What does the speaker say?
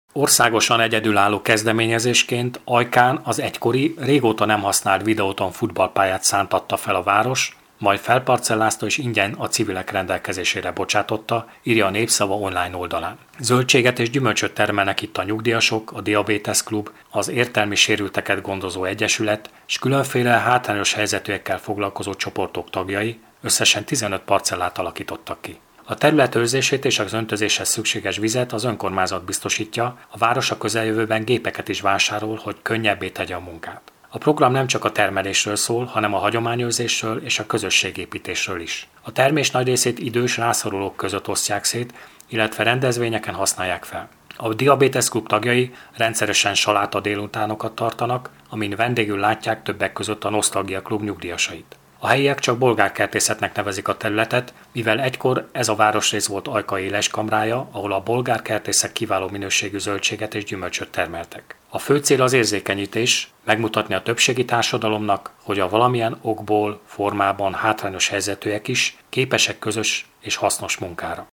Országosan egyedülálló kezdeményezésként Ajkán az egykori, régóta nem használt Videoton futballpályát szántatta fel a város, majd felparcellázta és ingyen a civilek rendelkezésére bocsátotta, írja a Népszava online oldalán. Zöldséget és gyümölcsöt termelnek itt a nyugdíjasok, a Diabetes Klub, az értelmi sérülteket gondozó egyesület és különféle hátrányos helyzetűekkel foglalkozó csoportok tagjai, összesen 15 parcellát alakítottak ki. A terület őrzését és az öntözéshez szükséges vizet az önkormányzat biztosítja, a város a közeljövőben gépeket is vásárol, hogy könnyebbé tegye a munkát. A program nem csak a termelésről szól, hanem a hagyományőrzésről és a közösségépítésről is. A termés nagy részét idős rászorulók között osztják szét, illetve rendezvényeken használják fel. A Diabetes Klub tagjai rendszeresen saláta délutánokat tartanak, amin vendégül látják többek között a Nosztalgia Klub nyugdíjasait. A helyiek csak bolgárkertészetnek nevezik a területet, mivel egykor ez a városrész volt Ajka éleskamrája, ahol a bolgárkertészek kiváló minőségű zöldséget és gyümölcsöt termeltek. A fő cél az érzékenyítés, megmutatni a többségi társadalomnak, hogy a valamilyen okból, formában hátrányos helyzetűek is képesek közös és hasznos munkára.